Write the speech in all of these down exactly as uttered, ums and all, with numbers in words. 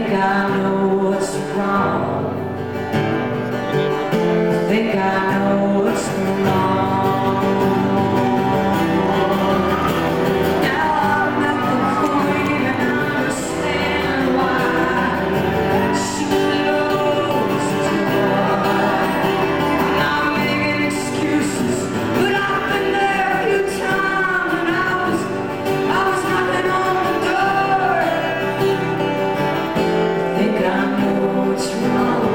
think I know what's wrong. Think I know what's wrong. Now I'm at the point and I understand why she knows to lie. I'm not making excuses, but I've been there a few times and I was, I was knocking on the door. Think I know what's wrong.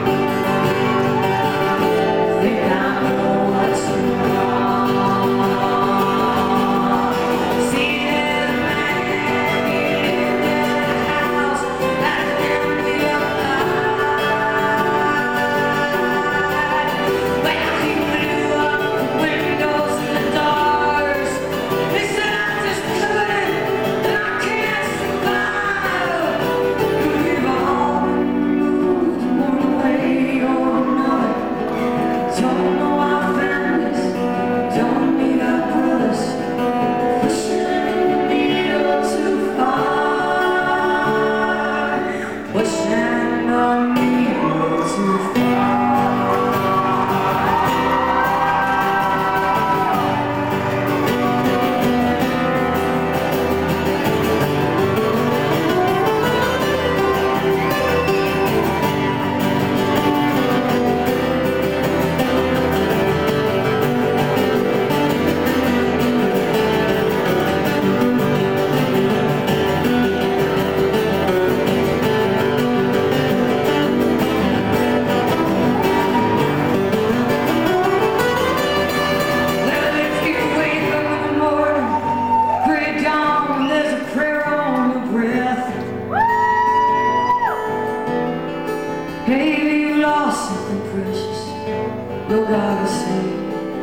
Maybe you lost something precious, no God will say,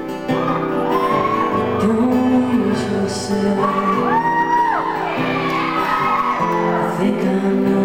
don't lose yourself. I think I know